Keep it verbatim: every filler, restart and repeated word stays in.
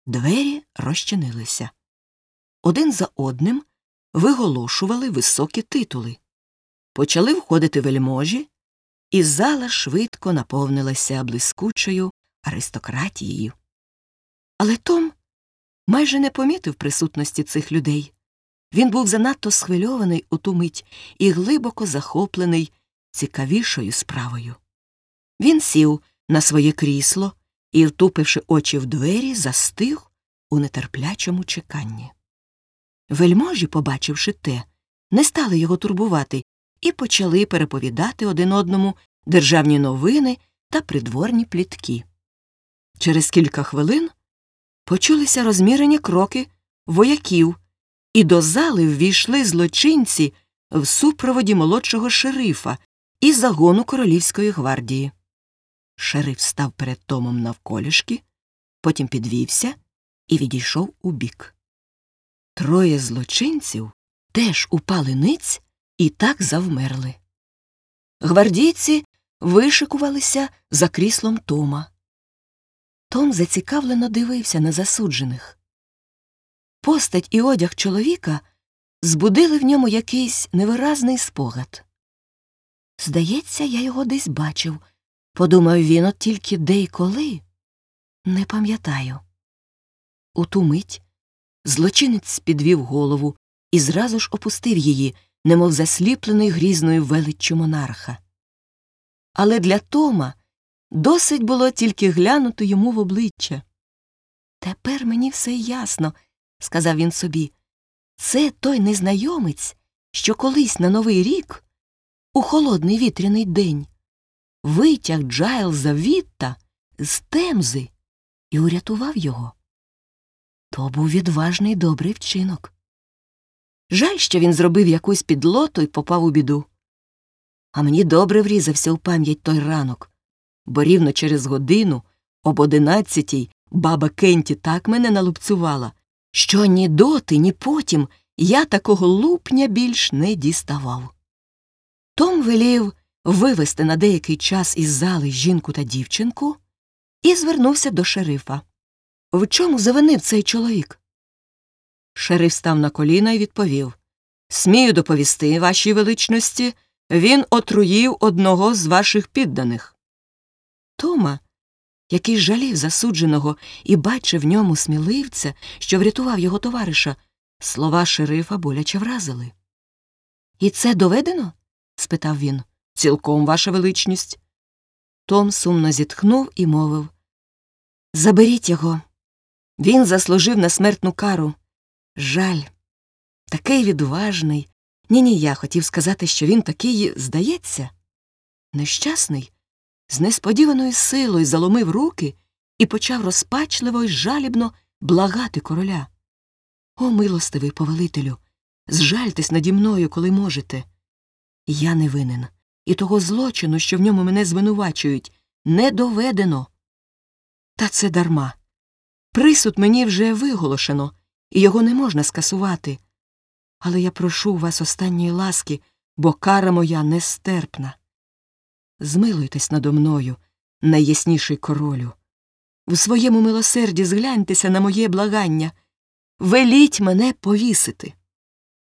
Двері розчинилися. Один за одним виголошували високі титули. Почали входити вельможі, і зала швидко наповнилася блискучою аристократією. Але Том майже не помітив присутності цих людей. Він був занадто схвильований у ту мить і глибоко захоплений цікавішою справою. Він сів на своє крісло і, втупивши очі в двері, застиг у нетерплячому чеканні. Вельможі, побачивши те, не стали його турбувати і почали переповідати один одному державні новини та придворні плітки. Через кілька хвилин почулися розмірені кроки вояків, і до зали ввійшли злочинці в супроводі молодшого шерифа і загону королівської гвардії. Шериф став перед Томом навколішки, потім підвівся і відійшов убік. Троє злочинців теж упали ниць і так завмерли. Гвардійці вишикувалися за кріслом Тома. Том зацікавлено дивився на засуджених. Постать і одяг чоловіка збудили в ньому якийсь невиразний спогад. «Здається, я його десь бачив», – подумав він, от тільки де й коли – не пам'ятаю. У ту мить злочинець підвів голову і зразу ж опустив її, немов засліплений грізною величчю монарха. Але для Тома досить було тільки глянути йому в обличчя. «Тепер мені все ясно», – сказав він собі. «Це той незнайомець, що колись на Новий рік, у холодний вітряний день, витяг Джайлза Вітта з Темзи і урятував його. То був відважний добрий вчинок. Жаль, що він зробив якусь підлоту і попав у біду. А мені добре врізався у пам'ять той ранок, бо рівно через годину, об одинадцятій, баба Кенті так мене налупцювала, що ні доти, ні потім я такого лупня більш не діставав». Том велів вивести на деякий час із зали жінку та дівчинку і звернувся до шерифа. «В чому завинив цей чоловік?» Шериф став на коліна і відповів: «Смію доповісти, вашій величності, він отруїв одного з ваших підданих». Тома, який жалів засудженого і бачив в ньому сміливця, що врятував його товариша, слова шерифа боляче вразили. «І це доведено?» – спитав він. «Цілком, ваша величність». Том сумно зітхнув і мовив: «Заберіть його. Він заслужив на смертну кару. Жаль. Такий відважний. Ні-ні, я хотів сказати, що він такий, здається, нещасний». З несподіваною силою заломив руки і почав розпачливо й жалібно благати короля. «О, милостивий повелителю, зжальтесь наді мною, коли можете. Я не винен, і того злочину, що в ньому мене звинувачують, не доведено. Та це дарма. Присуд мені вже виголошено, і його не можна скасувати. Але я прошу у вас останньої ласки, бо кара моя нестерпна. Змилуйтесь надо мною, найясніший королю. В своєму милосерді згляньтеся на моє благання. Веліть мене повісити».